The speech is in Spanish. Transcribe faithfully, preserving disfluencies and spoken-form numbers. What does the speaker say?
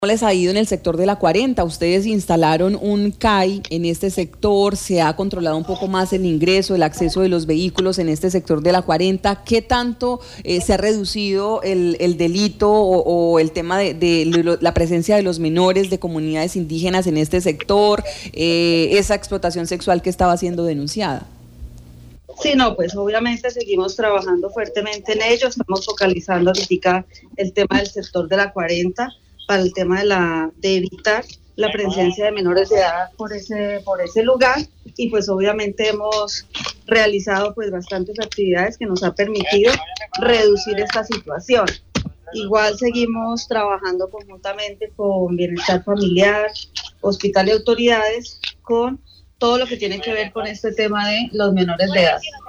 les ha ido en el sector de la cuarenta? Ustedes instalaron un C A I en este sector, se ha controlado un poco más el ingreso, el acceso de los vehículos en este sector de la cuarenta. ¿Qué tanto eh, se ha reducido el, el delito o, o el tema de, de lo, la presencia de los menores de comunidades indígenas en este sector, eh, esa explotación sexual que estaba siendo denunciada? Sí, no, pues obviamente seguimos trabajando fuertemente en ello, estamos focalizando ahorita el tema del sector de la cuarenta para el tema de la de evitar la presencia de menores de edad por ese por ese lugar, y pues obviamente hemos realizado pues bastantes actividades que nos ha permitido reducir esta situación. Igual seguimos trabajando conjuntamente con Bienestar Familiar, Hospital y autoridades con todo lo que tiene que ver con este tema de los menores de edad.